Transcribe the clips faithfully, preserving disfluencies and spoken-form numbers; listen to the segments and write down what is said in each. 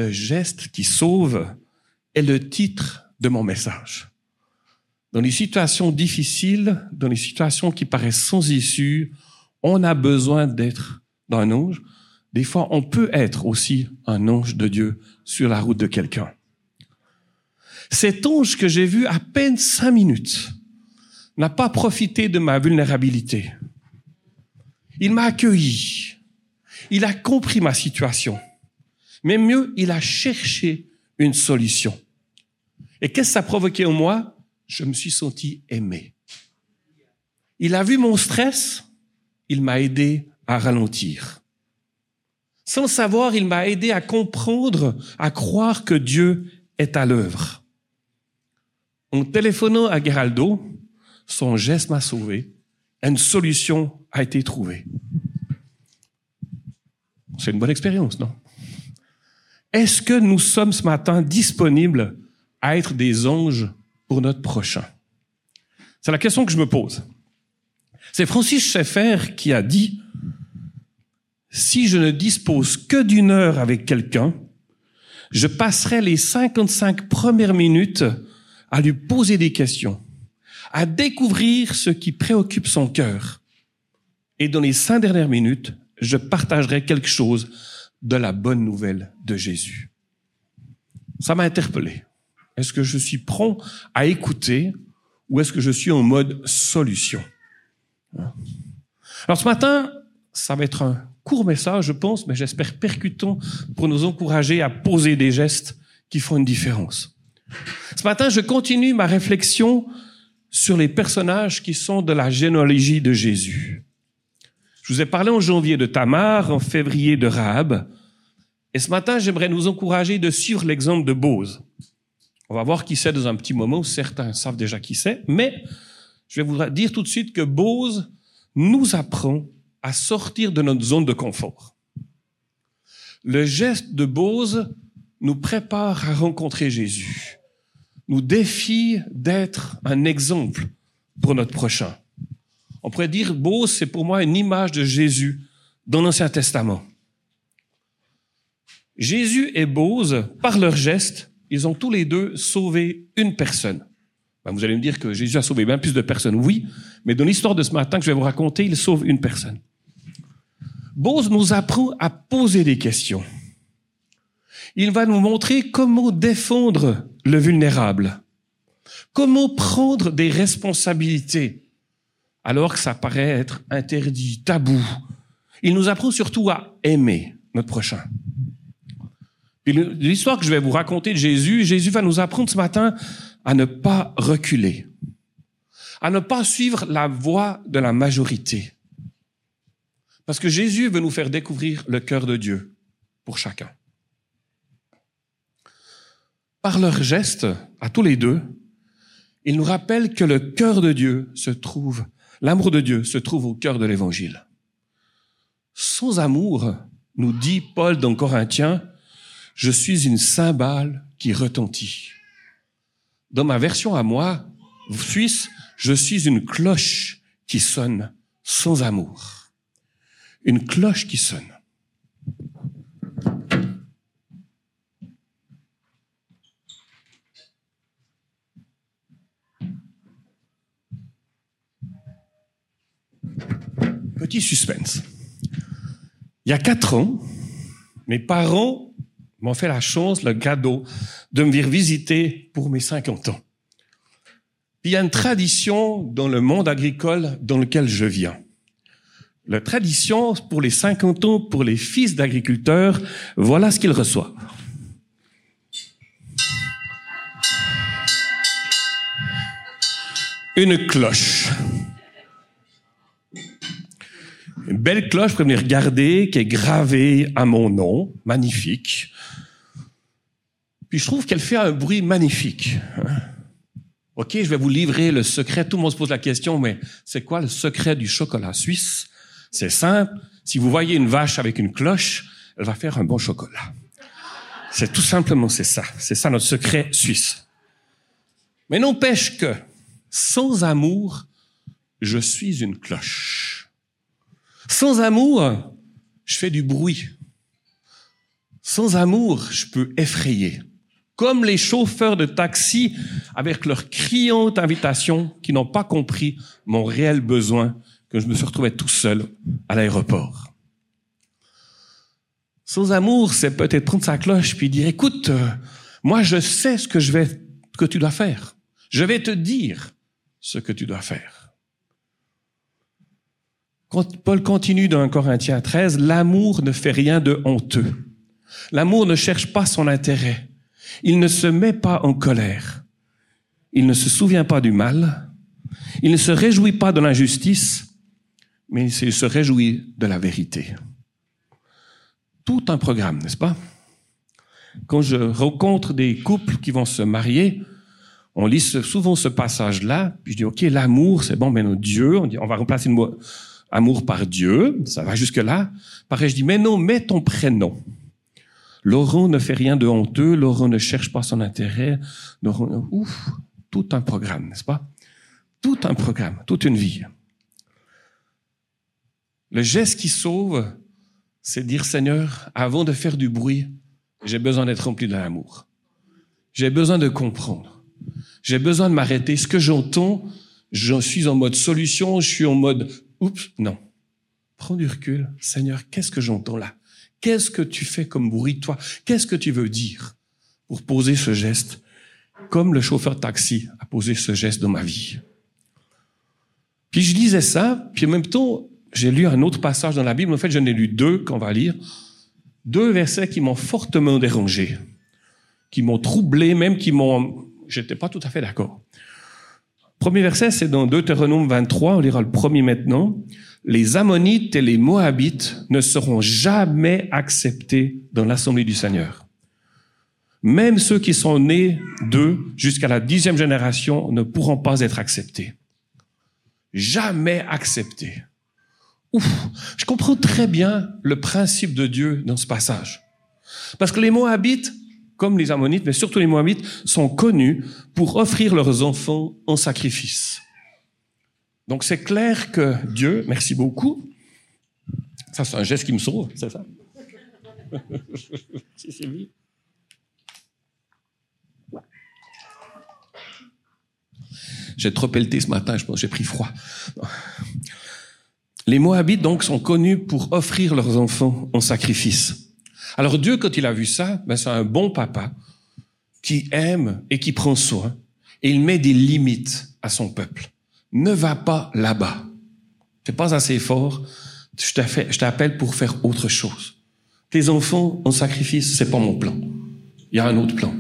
le geste qui sauve est le titre de mon message. Dans les situations difficiles, dans les situations qui paraissent sans issue, on a besoin d'être dans un ange. Des fois, on peut être aussi un ange de Dieu sur la route de quelqu'un. Cet ange que j'ai vu à peine cinq minutes n'a pas profité de ma vulnérabilité. Il m'a accueilli. Il a compris ma situation. Mais mieux, il a cherché une solution. Et qu'est-ce que ça a provoqué en moi? Je me suis senti aimé. Il a vu mon stress, il m'a aidé à ralentir. Sans le savoir, il m'a aidé à comprendre, à croire que Dieu est à l'œuvre. En téléphonant à Geraldo, son geste m'a sauvé. Une solution a été trouvée. C'est une bonne expérience, non? Est-ce que nous sommes ce matin disponibles à être des anges pour notre prochain? C'est la question que je me pose. C'est Francis Schaeffer qui a dit « Si je ne dispose que d'une heure avec quelqu'un, je passerai les cinquante-cinq premières minutes à lui poser des questions, à découvrir ce qui préoccupe son cœur. Et dans les cinq dernières minutes, je partagerai quelque chose de la bonne nouvelle de Jésus. » Ça m'a interpellé. Est-ce que je suis prompt à écouter ou est-ce que je suis en mode solution? Alors ce matin, ça va être un court message, je pense, mais j'espère percutant pour nous encourager à poser des gestes qui font une différence. Ce matin, je continue ma réflexion sur les personnages qui sont de la généalogie de Jésus. Je vous ai parlé en janvier de Tamar, en février de Rahab, et ce matin, j'aimerais nous encourager de suivre l'exemple de Boz. On va voir qui c'est dans un petit moment, certains savent déjà qui c'est, mais je vais vous dire tout de suite que Boz nous apprend à sortir de notre zone de confort. Le geste de Boz nous prépare à rencontrer Jésus, nous défie d'être un exemple pour notre prochain. On pourrait dire, Boz, c'est pour moi une image de Jésus dans l'Ancien Testament. Jésus et Boz, par leur geste, ils ont tous les deux sauvé une personne. Ben, vous allez me dire que Jésus a sauvé bien plus de personnes, oui, mais dans l'histoire de ce matin que je vais vous raconter, il sauve une personne. Boz nous apprend à poser des questions. Il va nous montrer comment défendre le vulnérable, comment prendre des responsabilités, alors que ça paraît être interdit, tabou. Il nous apprend surtout à aimer notre prochain. Puis l'histoire que je vais vous raconter de Jésus, Jésus va nous apprendre ce matin à ne pas reculer, à ne pas suivre la voie de la majorité. Parce que Jésus veut nous faire découvrir le cœur de Dieu pour chacun. Par leurs gestes, à tous les deux, ils nous rappellent que le cœur de Dieu se trouve, l'amour de Dieu se trouve au cœur de l'Évangile. Sans amour, nous dit Paul dans Corinthiens, je suis une cymbale qui retentit. Dans ma version à moi, suisse, je suis une cloche qui sonne sans amour. Une cloche qui sonne. Petit suspense. Il y a quatre ans, mes parents m'ont fait la chance, le cadeau, de me venir visiter pour mes cinquante ans. Il y a une tradition dans le monde agricole dans lequel je viens. La tradition pour les cinquante ans, pour les fils d'agriculteurs, voilà ce qu'ils reçoivent. Une cloche. Une belle cloche, vous pouvez venir regarder, qui est gravée à mon nom, magnifique. Puis je trouve qu'elle fait un bruit magnifique. OK, je vais vous livrer le secret. Tout le monde se pose la question, mais c'est quoi le secret du chocolat suisse? C'est simple. Si vous voyez une vache avec une cloche, elle va faire un bon chocolat. C'est tout simplement, c'est ça. C'est ça notre secret suisse. Mais n'empêche que, sans amour, je suis une cloche. Sans amour, je fais du bruit. Sans amour, je peux effrayer. Comme les chauffeurs de taxi avec leur criante invitation qui n'ont pas compris mon réel besoin, que je me suis retrouvé tout seul à l'aéroport. Sans amour, c'est peut-être prendre sa cloche puis dire, écoute, euh, moi je sais ce que je vais, que tu dois faire. Je vais te dire ce que tu dois faire. Quand Paul continue dans Corinthiens treize, l'amour ne fait rien de honteux. L'amour ne cherche pas son intérêt. Il ne se met pas en colère. Il ne se souvient pas du mal. Il ne se réjouit pas de l'injustice, mais il se réjouit de la vérité. Tout un programme, n'est-ce pas? Quand je rencontre des couples qui vont se marier, on lit souvent ce passage-là, puis je dis, OK, l'amour, c'est bon, mais non, Dieu, on dit, on va remplacer le mot amour par Dieu, ça va jusque-là. Pareil, je dis, mais non, mets ton prénom. Laurent ne fait rien de honteux, Laurent ne cherche pas son intérêt. Laurent, ouf, tout un programme, n'est-ce pas? Tout un programme, toute une vie. Le geste qui sauve, c'est dire, Seigneur, avant de faire du bruit, j'ai besoin d'être rempli de l'amour. J'ai besoin de comprendre. J'ai besoin de m'arrêter. Ce que j'entends, je suis en mode solution, je suis en mode, oups, non. Prends du recul. Seigneur, qu'est-ce que j'entends là? Qu'est-ce que tu fais comme bruit, toi? Qu'est-ce que tu veux dire pour poser ce geste, comme le chauffeur de taxi a posé ce geste dans ma vie? Puis je lisais ça, puis en même temps, j'ai lu un autre passage dans la Bible. En fait, j'en ai lu deux qu'on va lire. Deux versets qui m'ont fortement dérangé, qui m'ont troublé, même qui m'ont... J'étais pas tout à fait d'accord. Premier verset, c'est dans Deutéronome vingt-trois, on lira le premier maintenant. Les Ammonites et les Moabites ne seront jamais acceptés dans l'assemblée du Seigneur. Même ceux qui sont nés d'eux jusqu'à la dixième génération ne pourront pas être acceptés. Jamais acceptés. Ouf, je comprends très bien le principe de Dieu dans ce passage. Parce que les Moabites, comme les Ammonites, mais surtout les Moabites, sont connus pour offrir leurs enfants en sacrifice. Donc c'est clair que Dieu, merci beaucoup, ça c'est un geste qui me sauve, c'est ça? C'est Sylvie. J'ai trop pelleté ce matin, je pense, j'ai pris froid. Les Moabites, donc, sont connus pour offrir leurs enfants en sacrifice. Alors Dieu, quand il a vu ça, ben, c'est un bon papa qui aime et qui prend soin, et il met des limites à son peuple. Ne va pas là-bas. T'es pas assez fort, je t'appelle pour faire autre chose. Tes enfants en sacrifice, c'est pas mon plan. Il y a un autre plan.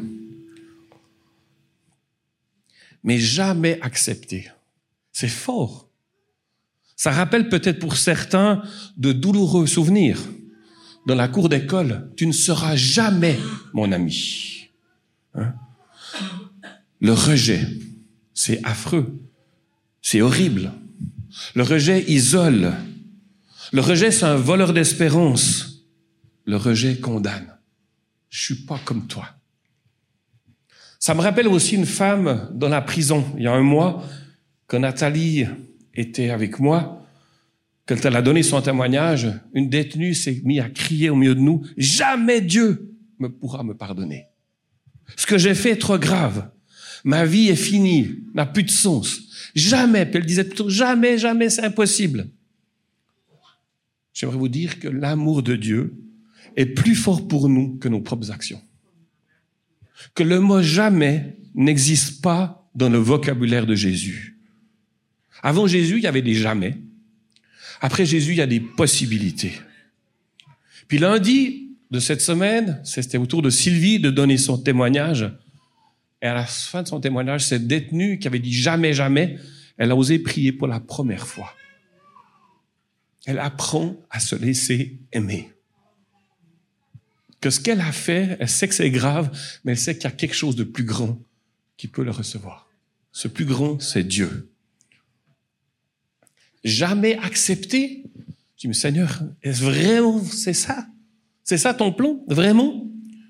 Mais jamais accepté. C'est fort. Ça rappelle peut-être pour certains de douloureux souvenirs. Dans la cour d'école, tu ne seras jamais mon ami. Hein? Le rejet, c'est affreux. C'est horrible. Le rejet isole. Le rejet, c'est un voleur d'espérance. Le rejet condamne. Je suis pas comme toi. Ça me rappelle aussi une femme dans la prison. Il y a un mois, quand Nathalie était avec moi, quand elle a donné son témoignage, une détenue s'est mise à crier au milieu de nous, « Jamais Dieu me pourra me pardonner. Ce que j'ai fait est trop grave. Ma vie est finie, n'a plus de sens. Jamais. » Puis elle disait plutôt, « Jamais, jamais, c'est impossible. » J'aimerais vous dire que l'amour de Dieu est plus fort pour nous que nos propres actions. Que le mot « jamais » n'existe pas dans le vocabulaire de Jésus. Avant Jésus, il y avait des « jamais ». Après Jésus, il y a des possibilités. Puis lundi de cette semaine, c'était au tour de Sylvie de donner son témoignage. Et à la fin de son témoignage, cette détenue qui avait dit « jamais, jamais », elle a osé prier pour la première fois. Elle apprend à se laisser aimer. Que ce qu'elle a fait, elle sait que c'est grave, mais elle sait qu'il y a quelque chose de plus grand qui peut le recevoir. Ce plus grand, c'est Dieu. Jamais accepté. Je dis, mais Seigneur, est-ce vraiment, c'est ça? C'est ça ton plan? Vraiment?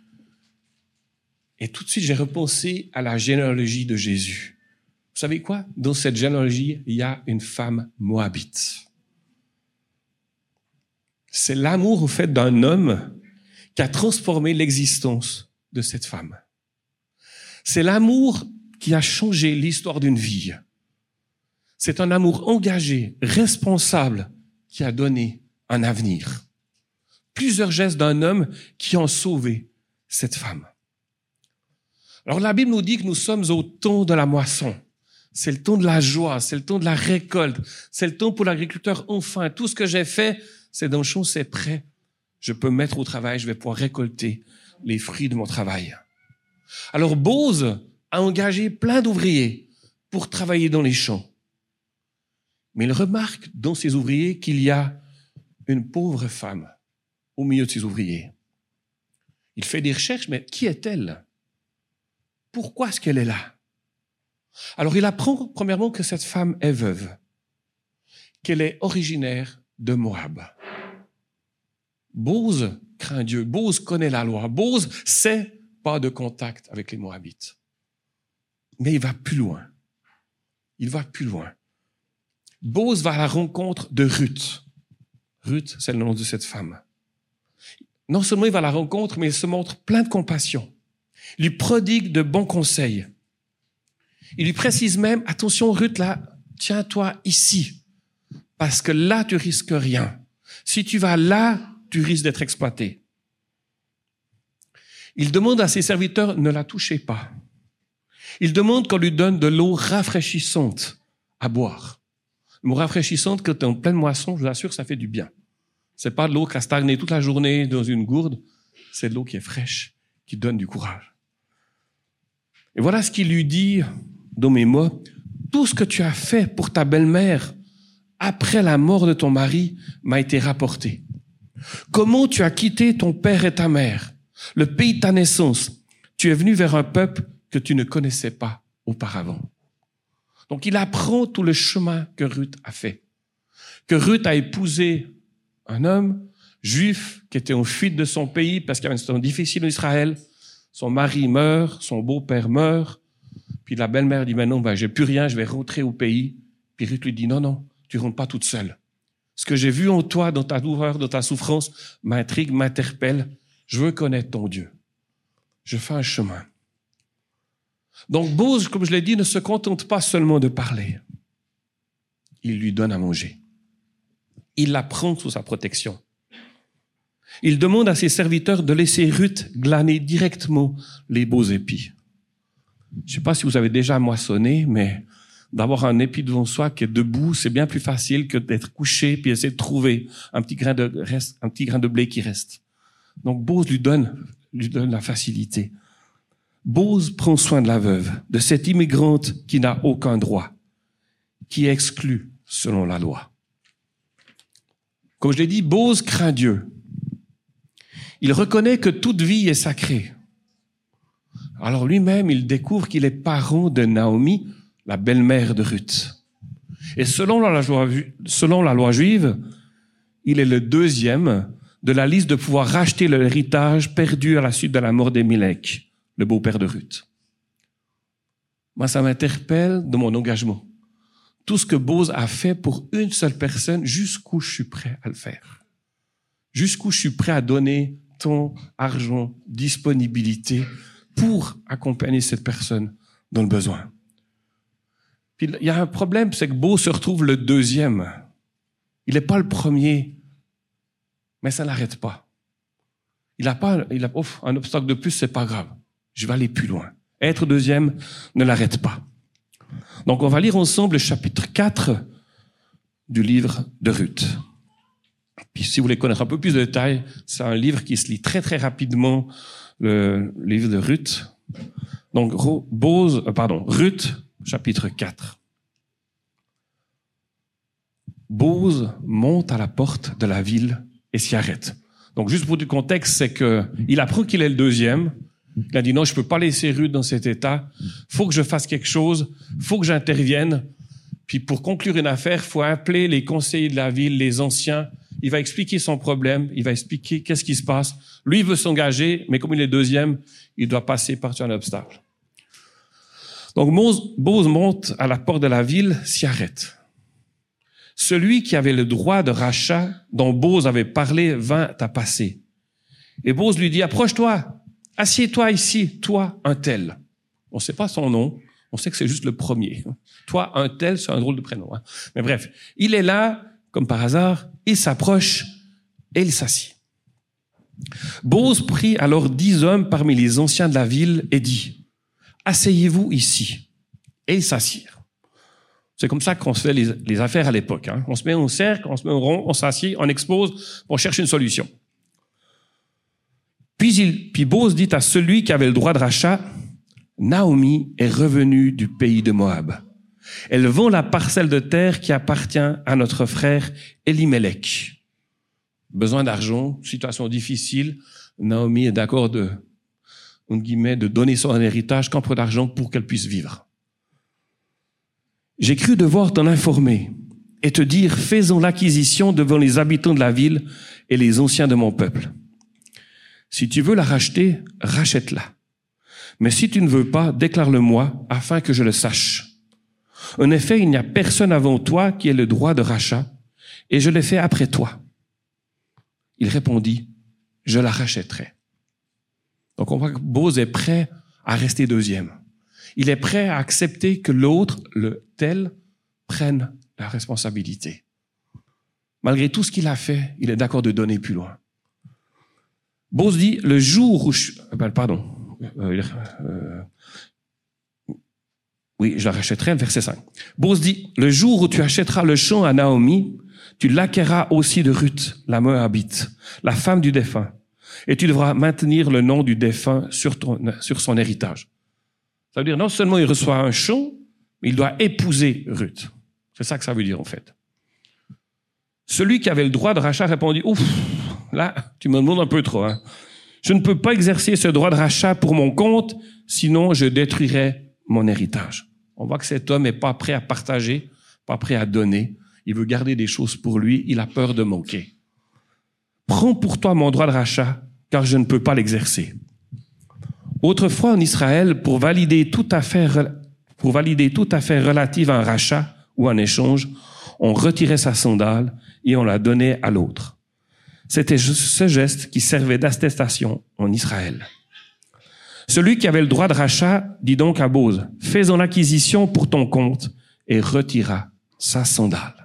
Et tout de suite, j'ai repensé à la généalogie de Jésus. Vous savez quoi? Dans cette généalogie, il y a une femme moabite. C'est l'amour, au fait, d'un homme qui a transformé l'existence de cette femme. C'est l'amour qui a changé l'histoire d'une vie. C'est un amour engagé, responsable, qui a donné un avenir. Plusieurs gestes d'un homme qui ont sauvé cette femme. Alors la Bible nous dit que nous sommes au temps de la moisson. C'est le temps de la joie, c'est le temps de la récolte, c'est le temps pour l'agriculteur. Enfin, tout ce que j'ai fait, c'est dans le champ, c'est prêt. Je peux me mettre au travail, je vais pouvoir récolter les fruits de mon travail. Alors Boz a engagé plein d'ouvriers pour travailler dans les champs. Mais il remarque dans ces ouvriers qu'il y a une pauvre femme au milieu de ces ouvriers. Il fait des recherches, mais qui est-elle? Pourquoi est-ce qu'elle est là? Alors il apprend premièrement que cette femme est veuve, qu'elle est originaire de Moab. Boz craint Dieu, Boz connaît la loi, Boz sait pas de contact avec les Moabites. Mais il va plus loin. Il va plus loin. Boz va à la rencontre de Ruth. Ruth, c'est le nom de cette femme. Non seulement il va à la rencontre, mais il se montre plein de compassion. Il lui prodigue de bons conseils. Il lui précise même, attention Ruth, là, tiens-toi ici, parce que là, tu risques rien. Si tu vas là, tu risques d'être exploité. Il demande à ses serviteurs, ne la touchez pas. Il demande qu'on lui donne de l'eau rafraîchissante à boire. L'eau rafraîchissante, quand tu es en pleine moisson, je vous assure, ça fait du bien. C'est pas de l'eau qui a stagné toute la journée dans une gourde, c'est de l'eau qui est fraîche, qui donne du courage. Et voilà ce qu'il lui dit dans mes mots. Tout ce que tu as fait pour ta belle-mère après la mort de ton mari m'a été rapporté. Comment tu as quitté ton père et ta mère, le pays de ta naissance. Tu es venu vers un peuple que tu ne connaissais pas auparavant. Donc il apprend tout le chemin que Ruth a fait. Que Ruth a épousé un homme juif qui était en fuite de son pays parce qu'il y avait une situation difficile en Israël. Son mari meurt, son beau-père meurt. Puis la belle-mère dit, ben non, ben j'ai plus rien, je vais rentrer au pays. Puis Ruth lui dit, non, non, tu rentres pas toute seule. Ce que j'ai vu en toi, dans ta douleur, dans ta souffrance, m'intrigue, m'interpelle. Je veux connaître ton Dieu. Je fais un chemin. Donc Boz, comme je l'ai dit, ne se contente pas seulement de parler. Il lui donne à manger. Il la prend sous sa protection. Il demande à ses serviteurs de laisser Ruth glaner directement les beaux épis. Je ne sais pas si vous avez déjà moissonné, mais d'avoir un épi devant soi qui est debout, c'est bien plus facile que d'être couché puis essayer de trouver un petit grain de reste, un petit grain de blé qui reste. Donc Boz lui donne, lui donne la facilité. Boz prend soin de la veuve, de cette immigrante qui n'a aucun droit, qui est exclue selon la loi. Comme je l'ai dit, Boz craint Dieu. Il reconnaît que toute vie est sacrée. Alors lui-même, il découvre qu'il est parent de Naomi, la belle-mère de Ruth. Et selon la loi, selon la loi juive, il est le deuxième de la liste de pouvoir racheter l'héritage perdu à la suite de la mort d'Émilec, le beau-père de Ruth. Moi, ça m'interpelle dans mon engagement. Tout ce que Boz a fait pour une seule personne, jusqu'où je suis prêt à le faire. Jusqu'où je suis prêt à donner temps, argent, disponibilité pour accompagner cette personne dans le besoin. Puis il y a un problème, c'est que Boz se retrouve le deuxième. Il n'est pas le premier, mais ça n'arrête pas. Il n'a pas, il a, ouf, un obstacle de plus, c'est pas grave. Je vais aller plus loin. Être deuxième ne l'arrête pas. Donc on va lire ensemble le chapitre quatre du livre de Ruth. Puis si vous voulez connaître un peu plus de détails, c'est un livre qui se lit très très rapidement, le livre de Ruth. Donc Boz, euh, pardon, Ruth, chapitre quatre. Boz monte à la porte de la ville et s'y arrête. Donc juste pour du contexte, c'est que il apprend qu'il est le deuxième. Il a dit non, je peux pas laisser Ruth dans cet état. Faut que je fasse quelque chose. Faut que j'intervienne. Puis pour conclure une affaire, faut appeler les conseillers de la ville, les anciens. Il va expliquer son problème. Il va expliquer qu'est-ce qui se passe. Lui, il veut s'engager, mais comme il est deuxième, il doit passer par un obstacle. Donc Boz monte à la porte de la ville, s'y arrête. Celui qui avait le droit de rachat dont Boz avait parlé vint à passer. Et Bose lui dit, approche-toi, assieds-toi ici, toi, un tel. On ne sait pas son nom, on sait que c'est juste le premier. Toi, un tel, c'est un drôle de prénom. Hein. Mais bref, il est là, comme par hasard, il s'approche et il s'assied. Bose prit alors dix hommes parmi les anciens de la ville et dit, asseyez-vous ici. Et ils s'assirent. C'est comme ça qu'on se fait les, les affaires à l'époque. Hein. On se met au cercle, on se met au rond, on s'assied, on expose, on cherche une solution. Puis, il, puis Bose dit à celui qui avait le droit de rachat, Naomi est revenue du pays de Moab. Elle vend la parcelle de terre qui appartient à notre frère Elimelech. Besoin d'argent, situation difficile. Naomi est d'accord de, entre guillemets, de donner son héritage qu'un peu d'argent pour qu'elle puisse vivre. J'ai cru devoir t'en informer et te dire, faisons l'acquisition devant les habitants de la ville et les anciens de mon peuple. Si tu veux la racheter, rachète-la. Mais si tu ne veux pas, déclare-le-moi afin que je le sache. En effet, il n'y a personne avant toi qui ait le droit de rachat et je l'ai fait après toi. Il répondit, je la rachèterai. Donc on voit que Bose est prêt à rester deuxième. Il est prêt à accepter que l'autre, le tel, prenne la responsabilité. Malgré tout ce qu'il a fait, il est d'accord de donner plus loin. Bose dit, le jour où je... Pardon. Euh, euh, oui, je la rachèterai, le verset cinq. Bose dit, le jour où tu achèteras le champ à Naomi, tu l'acquerras aussi de Ruth, la Moabite, la femme du défunt, et tu devras maintenir le nom du défunt sur, ton, sur son héritage. Ça veut dire, non seulement il reçoit un champ, mais il doit épouser Ruth. C'est ça que ça veut dire, en fait. Celui qui avait le droit de rachat répondit, ouf, là, tu me demandes un peu trop, hein. Je ne peux pas exercer ce droit de rachat pour mon compte, sinon je détruirais mon héritage. On voit que cet homme n'est pas prêt à partager, pas prêt à donner. Il veut garder des choses pour lui, il a peur de manquer. Prends pour toi mon droit de rachat, car je ne peux pas l'exercer. Autrefois en Israël, pour valider toute affaire, pour valider toute affaire relative à un rachat ou un échange, on retirait sa sandale et on la donnait à l'autre. C'était ce geste qui servait d'attestation en Israël. Celui qui avait le droit de rachat dit donc à Bose, faisons l'acquisition pour ton compte et retira sa sandale.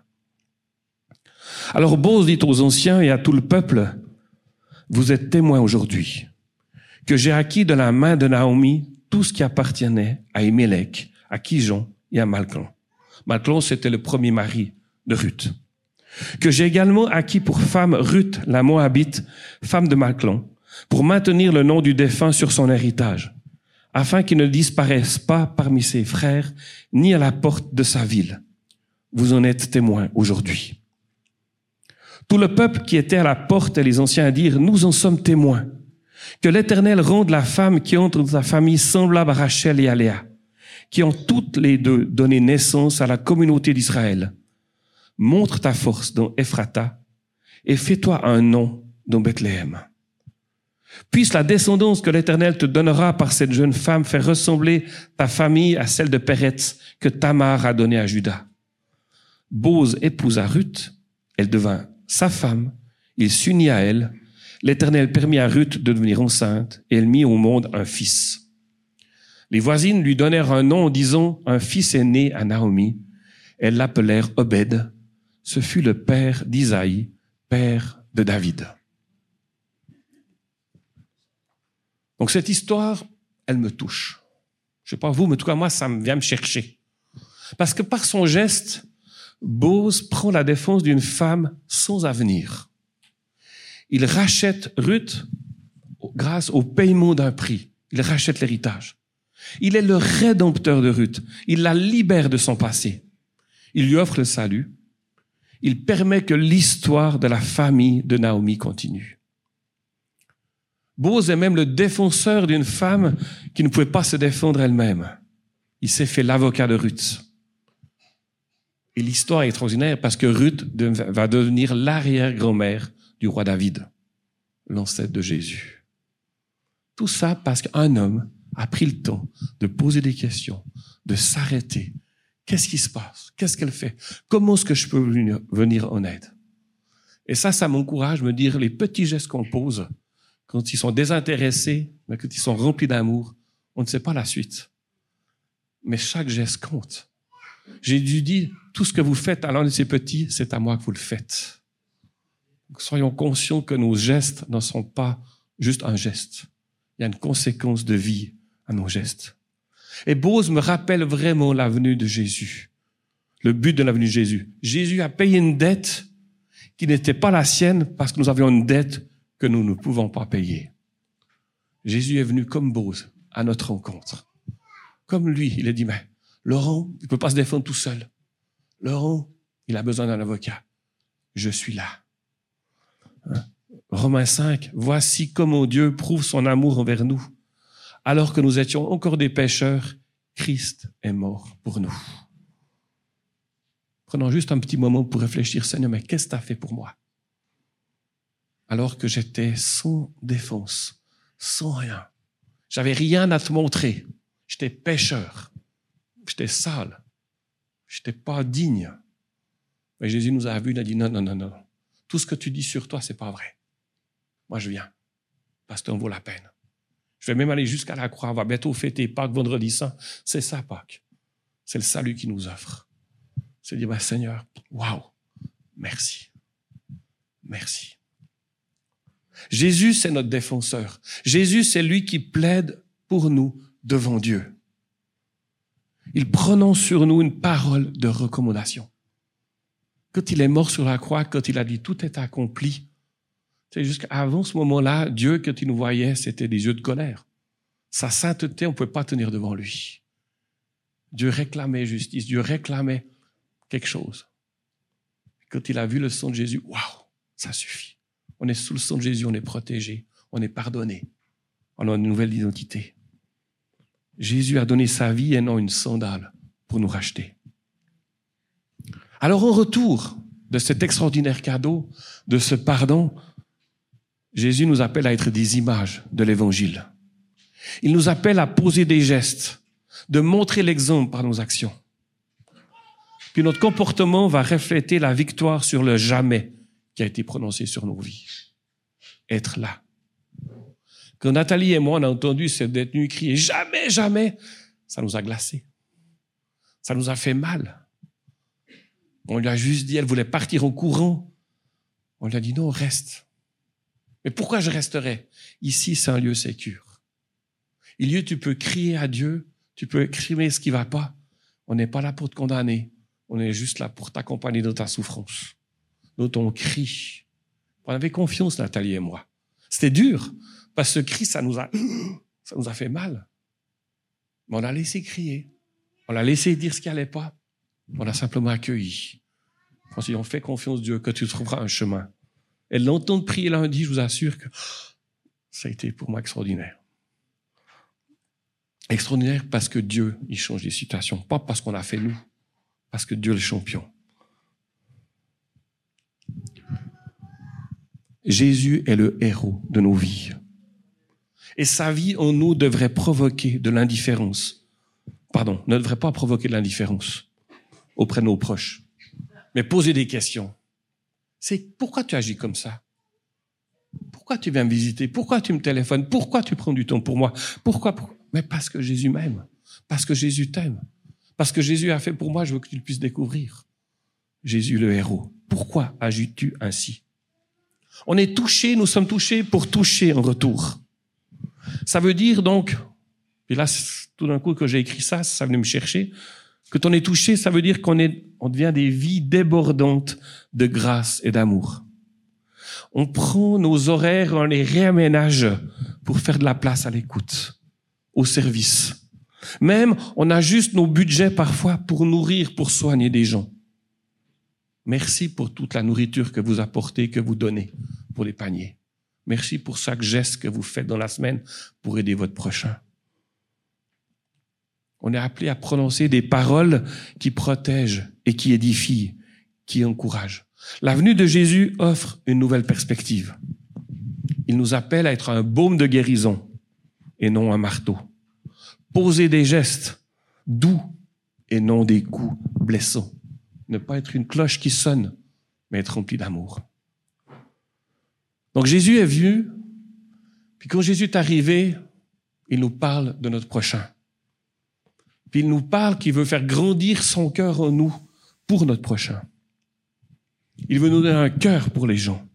Alors Bose dit aux anciens et à tout le peuple, vous êtes témoins aujourd'hui que j'ai acquis de la main de Naomi tout ce qui appartenait à Elimelech, à Kijon et à Malchlon. Malchlon, c'était le premier mari de Ruth. Que j'ai également acquis pour femme Ruth, la Moabite, femme de Malchlon, pour maintenir le nom du défunt sur son héritage, afin qu'il ne disparaisse pas parmi ses frères, ni à la porte de sa ville. Vous en êtes témoins aujourd'hui. Tout le peuple qui était à la porte et les anciens dirent, nous en sommes témoins. Que l'Éternel rende la femme qui entre dans sa famille semblable à Rachel et à Léa, qui ont toutes les deux donné naissance à la communauté d'Israël. Montre ta force dans Ephrata et fais-toi un nom dans Bethléem. Puisse la descendance que l'Éternel te donnera par cette jeune femme faire ressembler ta famille à celle de Péretz que Tamar a donnée à Juda. Bose épousa Ruth, elle devint sa femme, il s'unit à elle. L'Éternel permit à Ruth de devenir enceinte et elle mit au monde un fils. Les voisines lui donnèrent un nom en disant « Un fils est né à Naomi ». Elles l'appelèrent Obed. Ce fut le père d'Isaïe, père de David. Donc cette histoire, elle me touche. Je sais pas vous, mais en tout cas moi, ça me vient me chercher. Parce que par son geste, Bose prend la défense d'une femme sans avenir. Il rachète Ruth grâce au paiement d'un prix. Il rachète l'héritage. Il est le rédempteur de Ruth. Il la libère de son passé. Il lui offre le salut. Il permet que l'histoire de la famille de Naomi continue. Bose est même le défenseur d'une femme qui ne pouvait pas se défendre elle-même. Il s'est fait l'avocat de Ruth. Et l'histoire est extraordinaire parce que Ruth va devenir l'arrière-grand-mère du roi David, l'ancêtre de Jésus. Tout ça parce qu'un homme a pris le temps de poser des questions, de s'arrêter. Qu'est-ce qui se passe? Qu'est-ce qu'elle fait? Comment est-ce que je peux venir en aide? Et ça, ça m'encourage à me dire les petits gestes qu'on pose, quand ils sont désintéressés, mais quand ils sont remplis d'amour, on ne sait pas la suite. Mais chaque geste compte. Jésus dit, tout ce que vous faites à l'un de ces petits, c'est à moi que vous le faites. Donc, soyons conscients que nos gestes ne sont pas juste un geste. Il y a une conséquence de vie à nos gestes. Et Bose me rappelle vraiment la venue de Jésus. Le but de la venue de Jésus. Jésus a payé une dette qui n'était pas la sienne parce que nous avions une dette que nous ne pouvons pas payer. Jésus est venu comme Bose à notre rencontre. Comme lui, il a dit, mais Laurent, il ne peut pas se défendre tout seul. Laurent, il a besoin d'un avocat. Je suis là. Hein? Romains cinq, voici comment Dieu prouve son amour envers nous. Alors que nous étions encore des pécheurs, Christ est mort pour nous. Prenons juste un petit moment pour réfléchir, Seigneur, mais qu'est-ce que tu as fait pour moi? Alors que j'étais sans défense, sans rien. J'avais rien à te montrer. J'étais pécheur. J'étais sale. J'étais pas digne. Mais Jésus nous a vus, il a dit non, non, non, non. Tout ce que tu dis sur toi, c'est pas vrai. Moi, je viens. Parce que ça en vaut la peine. Je vais même aller jusqu'à la croix. On va bientôt fêter Pâques, vendredi saint. C'est ça, Pâques. C'est le salut qu'il nous offre. C'est dire, bah, Seigneur, waouh, merci. Merci. Jésus, c'est notre défenseur. Jésus, c'est lui qui plaide pour nous devant Dieu. Il prononce sur nous une parole de recommandation. Quand il est mort sur la croix, quand il a dit tout est accompli, c'est jusqu'avant ce moment-là, Dieu, quand il nous voyait, c'était des yeux de colère. Sa sainteté, on ne pouvait pas tenir devant lui. Dieu réclamait justice, Dieu réclamait quelque chose. Quand il a vu le sang de Jésus, waouh, ça suffit. On est sous le sang de Jésus, on est protégé, on est pardonné. On a une nouvelle identité. Jésus a donné sa vie et non une sandale pour nous racheter. Alors, en retour de cet extraordinaire cadeau, de ce pardon, Jésus nous appelle à être des images de l'Évangile. Il nous appelle à poser des gestes, de montrer l'exemple par nos actions. Puis notre comportement va refléter la victoire sur le jamais qui a été prononcé sur nos vies. Être là. Quand Nathalie et moi, on a entendu cette détenue crier « Jamais, jamais !» ça nous a glacés. Ça nous a fait mal. On lui a juste dit, elle voulait partir en courant. On lui a dit, non, reste. Mais pourquoi je resterais? Ici, c'est un lieu sécure. Il y a, tu peux crier à Dieu, tu peux exprimer ce qui va pas. On n'est pas là pour te condamner. On est juste là pour t'accompagner dans ta souffrance. Donc, on crie. On avait confiance, Nathalie et moi. C'était dur, parce que ce cri, ça nous a, ça nous a fait mal. Mais on l'a laissé crier. On l'a laissé dire ce qui allait pas. On l'a simplement accueilli. On s'est dit, on fait confiance, Dieu, que tu trouveras un chemin. Et l'entendre prier lundi, je vous assure que ça a été pour moi extraordinaire. Extraordinaire parce que Dieu, il change les situations. Pas parce qu'on a fait nous, parce que Dieu est le champion. Jésus est le héros de nos vies. Et sa vie en nous devrait provoquer de l'indifférence. Pardon, ne devrait pas provoquer de l'indifférence auprès de nos proches. Mais poser des questions. C'est pourquoi tu agis comme ça? Pourquoi tu viens me visiter? Pourquoi tu me téléphones? Pourquoi tu prends du temps pour moi? Pourquoi? pourquoi? Mais parce que Jésus m'aime. Parce que Jésus t'aime. Parce que Jésus a fait pour moi, je veux que tu le puisses découvrir. Jésus le héros. Pourquoi agis-tu ainsi? On est touché, nous sommes touchés pour toucher en retour. Ça veut dire donc, et là, tout d'un coup que j'ai écrit ça, ça venait me chercher, quand on est touché, ça veut dire qu'on est, on devient des vies débordantes de grâce et d'amour. On prend nos horaires, on les réaménage pour faire de la place à l'écoute, au service. Même, on ajuste nos budgets parfois pour nourrir, pour soigner des gens. Merci pour toute la nourriture que vous apportez, que vous donnez pour les paniers. Merci pour chaque geste que vous faites dans la semaine pour aider votre prochain. On est appelé à prononcer des paroles qui protègent et qui édifient, qui encouragent. La venue de Jésus offre une nouvelle perspective. Il nous appelle à être un baume de guérison et non un marteau. Poser des gestes doux et non des coups blessants. Ne pas être une cloche qui sonne, mais être rempli d'amour. Donc Jésus est venu Puis quand Jésus est arrivé, il nous parle de notre prochain. Puis il nous parle qu'il veut faire grandir son cœur en nous pour notre prochain. Il veut nous donner un cœur pour les gens.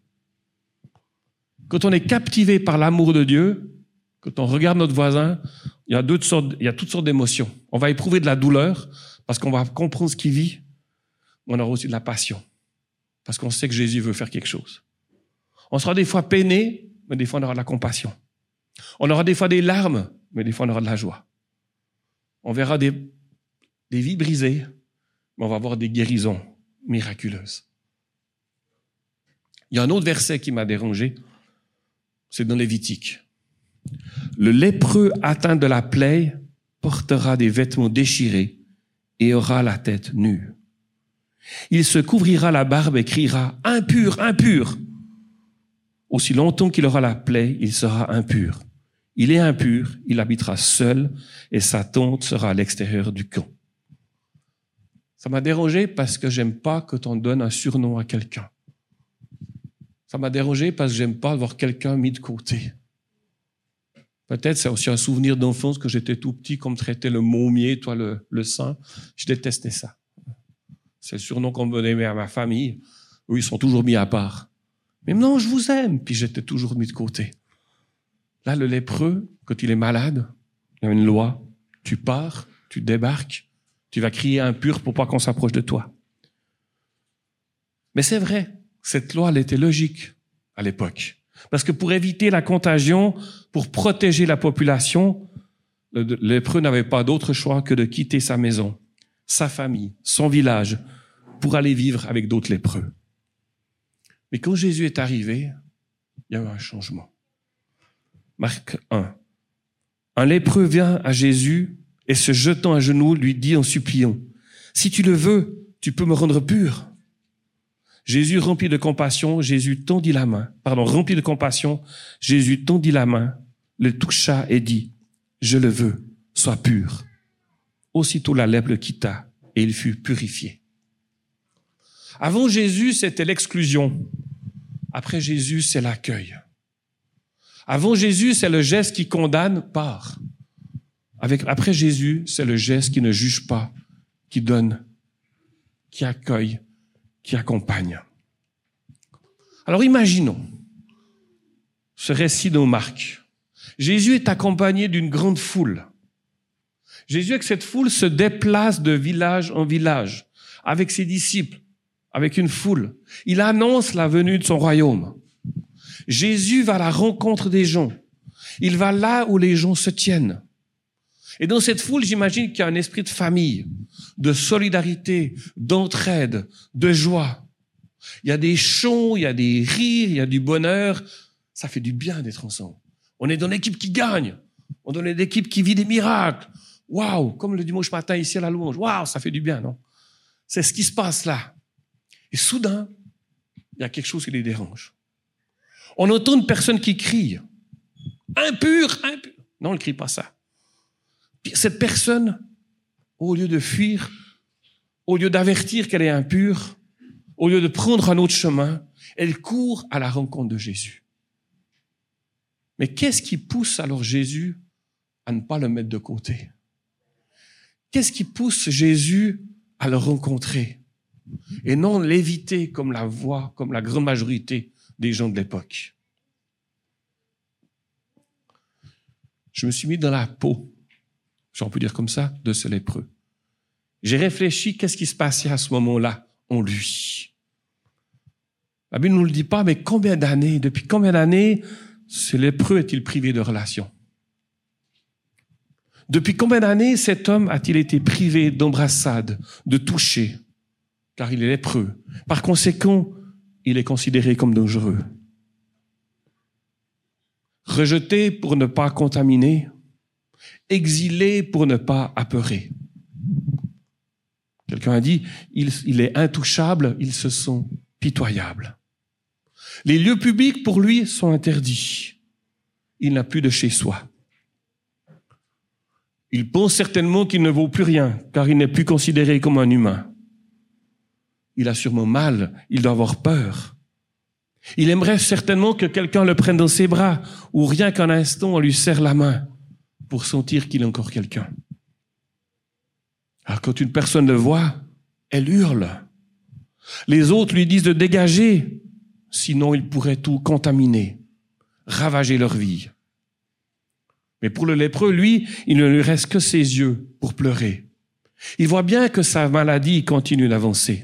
Quand on est captivé par l'amour de Dieu, quand on regarde notre voisin, il y a, deux sortes, il y a toutes sortes d'émotions. On va éprouver de la douleur parce qu'on va comprendre ce qu'il vit. On aura aussi de la passion parce qu'on sait que Jésus veut faire quelque chose. On sera des fois peiné, mais des fois on aura de la compassion. On aura des fois des larmes, mais des fois on aura de la joie. On verra des, des vies brisées, mais on va avoir des guérisons miraculeuses. Il y a un autre verset qui m'a dérangé, c'est dans Lévitique. Le lépreux atteint de la plaie portera des vêtements déchirés et aura la tête nue. Il se couvrira la barbe et criera « Impur, impur !» Aussi longtemps qu'il aura la plaie, il sera impur. Il est impur, il habitera seul et sa tente sera à l'extérieur du camp. Ça m'a dérangé parce que j'aime pas quand on donne un surnom à quelqu'un. Ça m'a dérangé parce que j'aime pas voir quelqu'un mis de côté. Peut-être c'est aussi un souvenir d'enfance que j'étais tout petit, qu'on me traitait le mômier, toi le, le saint. Je détestais ça. C'est le surnom qu'on me donnait à ma famille. Eux, ils sont toujours mis à part. Mais non, je vous aime. Puis j'étais toujours mis de côté. Là, le lépreux, quand il est malade, il y a une loi. Tu pars, tu débarques, tu vas crier impur pour pas qu'on s'approche de toi. Mais c'est vrai, cette loi, elle était logique à l'époque. Parce que pour éviter la contagion, pour protéger la population, le lépreux n'avait pas d'autre choix que de quitter sa maison, sa famille, son village, pour aller vivre avec d'autres lépreux. Mais quand Jésus est arrivé, il y a eu un changement. Marc un. Un lépreux vient à Jésus et se jetant à genoux, lui dit en suppliant, « Si tu le veux, tu peux me rendre pur. » Jésus rempli de compassion, Jésus tendit la main. Pardon, rempli de compassion, Jésus tendit la main, le toucha et dit, « Je le veux, sois pur. » Aussitôt la lèpre le quitta et il fut purifié. Avant Jésus, c'était l'exclusion. Après Jésus, c'est l'accueil. Avant Jésus, c'est le geste qui condamne, part. Avec, après Jésus, c'est le geste qui ne juge pas, qui donne, qui accueille, qui accompagne. Alors imaginons ce récit de Marc. Jésus est accompagné d'une grande foule. Jésus, avec cette foule, se déplace de village en village, avec ses disciples, avec une foule. Il annonce la venue de son royaume. Jésus va à la rencontre des gens. Il va là où les gens se tiennent. Et dans cette foule, j'imagine qu'il y a un esprit de famille, de solidarité, d'entraide, de joie. Il y a des chants, il y a des rires, il y a du bonheur. Ça fait du bien d'être ensemble. On est dans l'équipe qui gagne. On est dans l'équipe qui vit des miracles. Waouh, comme le dimanche matin ici à la louange. Waouh, ça fait du bien, non? C'est ce qui se passe là. Et soudain, il y a quelque chose qui les dérange. On entend une personne qui crie. Impur, impur. Non, elle ne crie pas ça. Cette personne, au lieu de fuir, au lieu d'avertir qu'elle est impure, au lieu de prendre un autre chemin, elle court à la rencontre de Jésus. Mais qu'est-ce qui pousse alors Jésus à ne pas le mettre de côté? Qu'est-ce qui pousse Jésus à le rencontrer et non l'éviter comme la voie, comme la grande majorité des gens de l'époque? Je me suis mis dans la peau, si on peut dire comme ça, de ce lépreux. J'ai réfléchi, qu'est-ce qui se passait à ce moment-là en lui? La Bible ne nous le dit pas, mais combien d'années, depuis combien d'années, ce lépreux est-il privé de relations? Depuis combien d'années cet homme a-t-il été privé d'embrassade, de toucher? Car il est lépreux. Par conséquent, il est considéré comme dangereux. Rejeté pour ne pas contaminer, exilé pour ne pas apeurer. Quelqu'un a dit, il, il est intouchable, ils se sont pitoyables. Les lieux publics pour lui sont interdits. Il n'a plus de chez soi. Il pense certainement qu'il ne vaut plus rien, car il n'est plus considéré comme un humain. Il a sûrement mal, il doit avoir peur. Il aimerait certainement que quelqu'un le prenne dans ses bras, ou rien qu'un instant, on lui serre la main pour sentir qu'il est encore quelqu'un. Alors quand une personne le voit, elle hurle. Les autres lui disent de dégager, sinon il pourrait tout contaminer, ravager leur vie. Mais pour le lépreux, lui, il ne lui reste que ses yeux pour pleurer. Il voit bien que sa maladie continue d'avancer.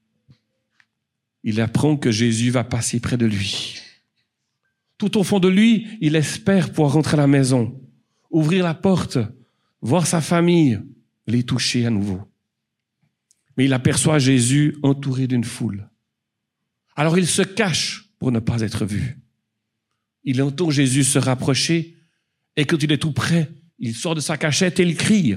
Il apprend que Jésus va passer près de lui. Tout au fond de lui, il espère pouvoir rentrer à la maison, ouvrir la porte, voir sa famille, les toucher à nouveau. Mais il aperçoit Jésus entouré d'une foule. Alors il se cache pour ne pas être vu. Il entend Jésus se rapprocher et quand il est tout près, il sort de sa cachette et il crie.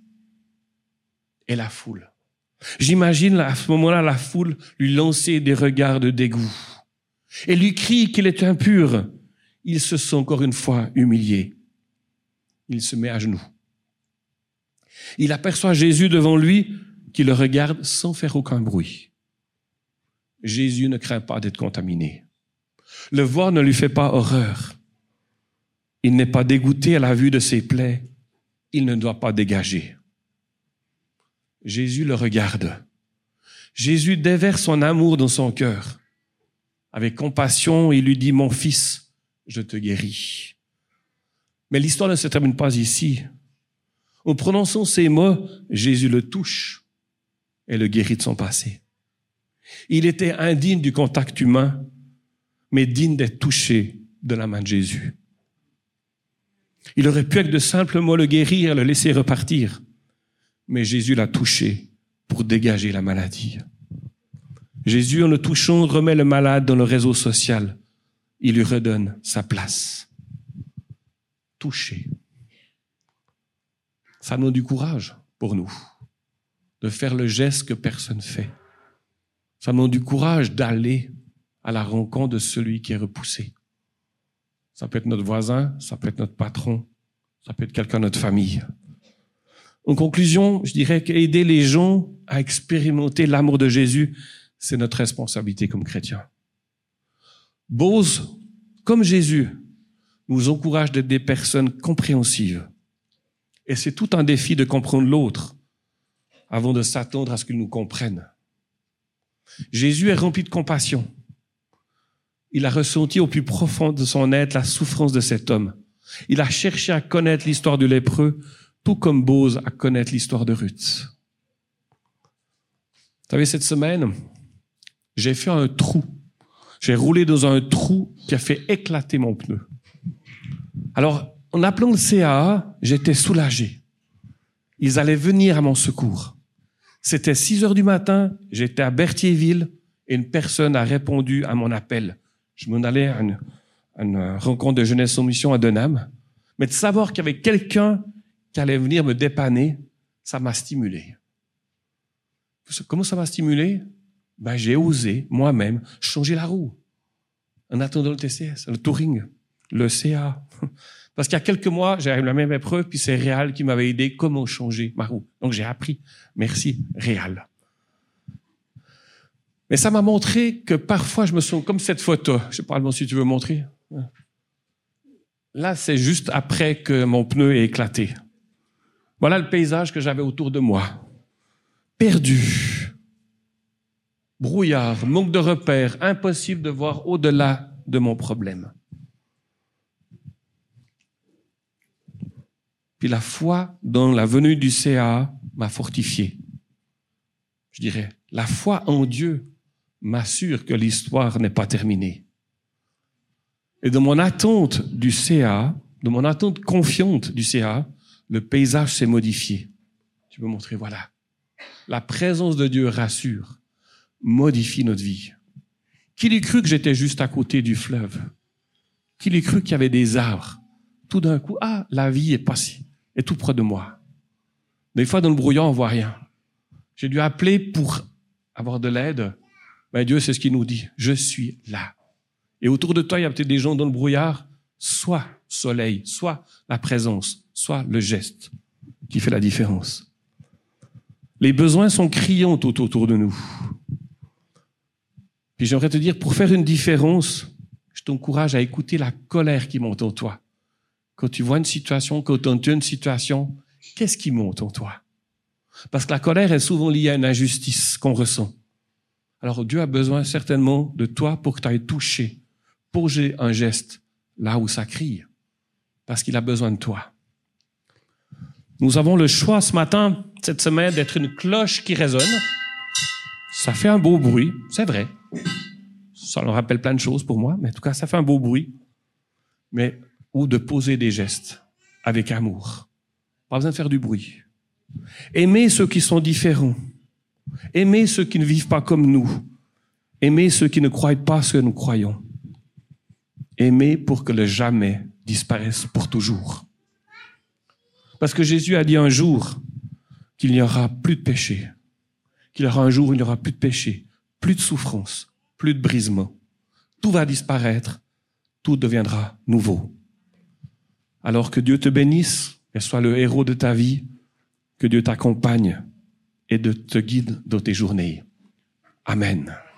Et la foule. J'imagine à ce moment-là la foule lui lancer des regards de dégoût. Et lui crie qu'il est impur. Il se sent encore une fois humilié. Il se met à genoux. Il aperçoit Jésus devant lui qui le regarde sans faire aucun bruit. Jésus ne craint pas d'être contaminé. Le voir ne lui fait pas horreur. Il n'est pas dégoûté à la vue de ses plaies. Il ne doit pas dégager. Jésus le regarde. Jésus déverse son amour dans son cœur. Avec compassion, il lui dit, « Mon fils, je te guéris. » Mais l'histoire ne se termine pas ici. En prononçant ces mots, Jésus le touche et le guérit de son passé. Il était indigne du contact humain, mais digne d'être touché de la main de Jésus. Il aurait pu avec de simples mots le guérir et le laisser repartir. Mais Jésus l'a touché pour dégager la maladie. Jésus, en le touchant, remet le malade dans le réseau social. Il lui redonne sa place. Touché. Ça demande du courage pour nous de faire le geste que personne ne fait. Ça demande du courage d'aller à la rencontre de celui qui est repoussé. Ça peut être notre voisin, ça peut être notre patron, ça peut être quelqu'un de notre famille. En conclusion, je dirais qu'aider les gens à expérimenter l'amour de Jésus, c'est notre responsabilité comme chrétiens. Bose, comme Jésus, nous encourage d'être des personnes compréhensives. Et c'est tout un défi de comprendre l'autre avant de s'attendre à ce qu'il nous comprenne. Jésus est rempli de compassion. Il a ressenti au plus profond de son être la souffrance de cet homme. Il a cherché à connaître l'histoire du lépreux, tout comme Bose à connaître l'histoire de Ruth. Vous savez, cette semaine, j'ai fait un trou. J'ai roulé dans un trou qui a fait éclater mon pneu. Alors, en appelant le C A A, j'étais soulagé. Ils allaient venir à mon secours. C'était six heures du matin, j'étais à Berthierville et une personne a répondu à mon appel. Je m'en allais à une, à une rencontre de jeunesse en mission à Denham. Mais de savoir qu'il y avait quelqu'un qui allait venir me dépanner, ça m'a stimulé. Comment ça m'a stimulé? Ben, j'ai osé, moi-même, changer la roue. En attendant le T C S, le Touring, le C A. Parce qu'il y a quelques mois, j'ai eu la même épreuve, puis c'est Réal qui m'avait aidé comment changer ma roue. Donc j'ai appris. Merci, Réal. Mais ça m'a montré que parfois je me sens comme cette photo. Je sais pas si tu veux montrer. Là, c'est juste après que mon pneu est éclaté. Voilà le paysage que j'avais autour de moi. Perdu. Brouillard, manque de repères, impossible de voir au-delà de mon problème. Puis la foi dans la venue du C A A m'a fortifié. Je dirais, la foi en Dieu m'assure que l'histoire n'est pas terminée. Et de mon attente du C A A, de mon attente confiante du C A A, le paysage s'est modifié. Tu peux montrer, voilà. La présence de Dieu rassure, modifie notre vie. Qui l'eût cru que j'étais juste à côté du fleuve? Qui l'eût cru qu'il y avait des arbres? Tout d'un coup, ah, la vie est passée, est tout près de moi. Des fois, dans le brouillard, on voit rien. J'ai dû appeler pour avoir de l'aide. Ben, Dieu, c'est ce qu'il nous dit. Je suis là. Et autour de toi, il y a peut-être des gens dans le brouillard, soit soleil, soit la présence, soit le geste qui fait la différence. Les besoins sont criants tout autour de nous. Puis j'aimerais te dire, pour faire une différence, je t'encourage à écouter la colère qui monte en toi. Quand tu vois une situation, quand tu entends une situation, qu'est-ce qui monte en toi? Parce que la colère est souvent liée à une injustice qu'on ressent. Alors Dieu a besoin certainement de toi pour que tu ailles toucher, poser un geste là où ça crie. Parce qu'il a besoin de toi. Nous avons le choix ce matin, cette semaine, d'être une cloche qui résonne. Ça fait un beau bruit, c'est vrai. Ça nous rappelle plein de choses pour moi, mais en tout cas, ça fait un beau bruit. Mais, ou de poser des gestes avec amour. Pas besoin de faire du bruit. Aimer ceux qui sont différents. Aimer ceux qui ne vivent pas comme nous. Aimer ceux qui ne croient pas ce que nous croyons. Aimer pour que le jamais disparaisse pour toujours. Parce que Jésus a dit un jour qu'il n'y aura plus de péché. Qu'il y aura un jour où il n'y aura plus de péché, plus de souffrance, plus de brisement. Tout va disparaître, tout deviendra nouveau. Alors que Dieu te bénisse, et soit le héros de ta vie, que Dieu t'accompagne et de te guide dans tes journées. Amen.